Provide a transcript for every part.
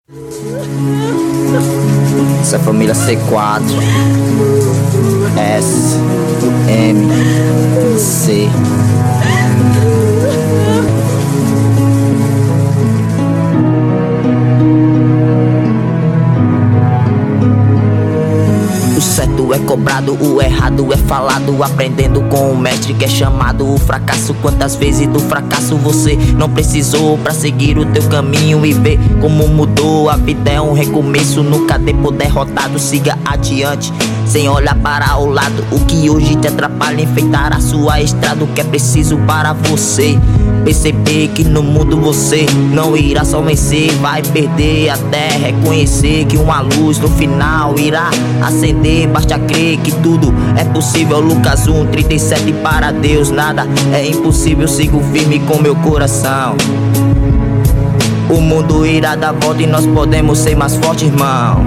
Essa é a família C4 S M C. O certo é cobrado, o errado é falado, aprendendo com o mestre que é chamado o fracasso. Quantas vezes do fracasso você não precisou pra seguir o teu caminho e ver como mudou? A vida é um recomeço, nunca dê por derrotado. Siga adiante, sem olhar para o lado. O que hoje te atrapalha enfeitar a sua estrada. O que é preciso para você perceber que no mundo você não irá só vencer, vai perder até reconhecer que uma luz no final irá acender. Basta crer que tudo é possível. Lucas 1:37, para Deus nada é impossível. Sigo firme com meu coração. O mundo irá dar volta e nós podemos ser mais fortes, irmão.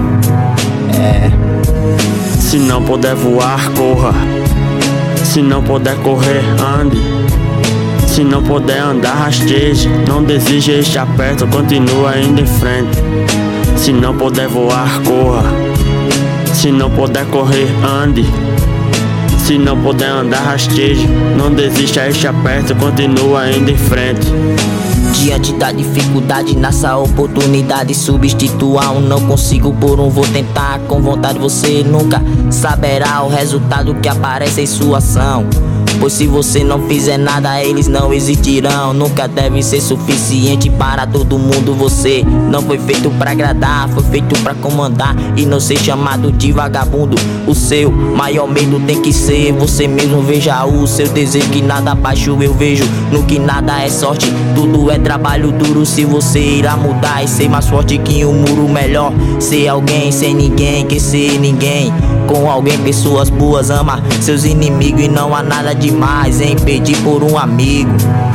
Se não puder voar, corra. Se não puder correr, ande. Se não puder andar, rasteje. Não desista, esteja perto, continua indo em frente. Se não puder voar, corra. Se não puder correr, ande. Se não puder andar, rasteje. Não desista, esteja perto, continua indo em frente. Diante da dificuldade nasce a oportunidade. Substitua um não consigo por um vou tentar. Com vontade você nunca saberá o resultado que aparece em sua ação. Pois se você não fizer nada, eles não existirão. Nunca deve ser suficiente para todo mundo. Você não foi feito pra agradar, foi feito pra comandar e não ser chamado de vagabundo. O seu maior medo tem que ser você mesmo. Veja o seu desejo, que nada abaixo eu vejo. No que nada é sorte, tudo é trabalho duro. Se você irá mudar e ser mais forte que um muro, melhor ser alguém sem ninguém que ser ninguém. Com alguém, pessoas boas, ama seus inimigos. E não há nada demais em pedir por um amigo.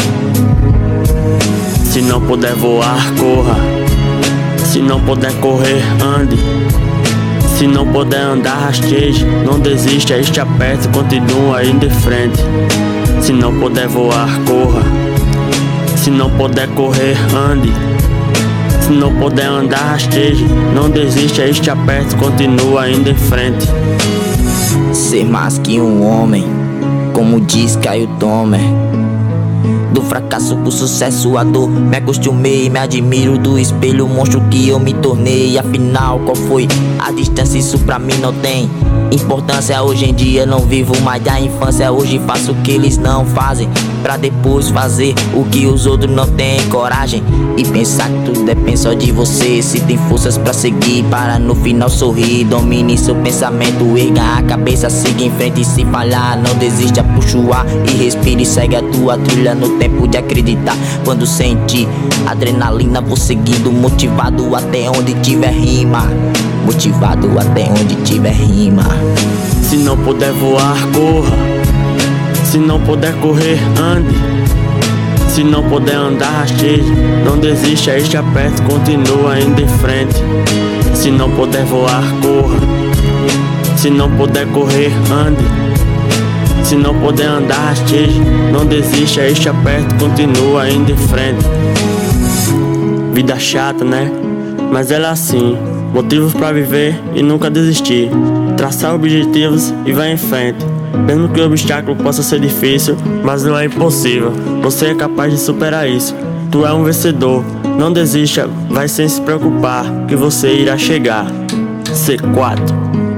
Se não puder voar, corra. Se não puder correr, ande. Se não puder andar, rasteje. Não desista, esteja perto, continua indo em frente. Se não puder voar, corra. Se não puder correr, ande. Se não puder andar, rasteje. Não desista, esteja perto, continua indo em frente. Ser mais que um homem, como diz Caio Tomer. Do fracasso pro sucesso a dor me acostumei, me admiro do espelho, o monstro que eu me tornei. Afinal, qual foi a distância? Isso pra mim não tem importância. Hoje em dia não vivo mais da infância. Hoje faço o que eles não fazem, pra depois fazer o que os outros não têm coragem. E pensar que tudo depende só de você. Se tem forças pra seguir, para no final sorrir. Domine seu pensamento, erga a cabeça, siga em frente. E se falhar, não desista, puxa o ar e respire. Segue a tua trilha no tempo de acreditar. Quando sentir adrenalina, vou seguindo, motivado até onde tiver rima. Motivado até onde tiver rima. Se não puder voar, corra. Se não puder correr, ande. Se não puder andar, rasteje. Não desista, esteja perto, continua indo em frente. Se não puder voar, corra. Se não puder correr, ande. Se não puder andar, rasteje. Não desista, esteja perto, continua indo em frente. Vida chata, né? Mas ela é assim. Motivos pra viver e nunca desistir. Traçar objetivos e vai em frente. Mesmo que o obstáculo possa ser difícil, mas não é impossível. Você é capaz de superar isso. Tu é um vencedor. Não desista, vai sem se preocupar, que você irá chegar. C4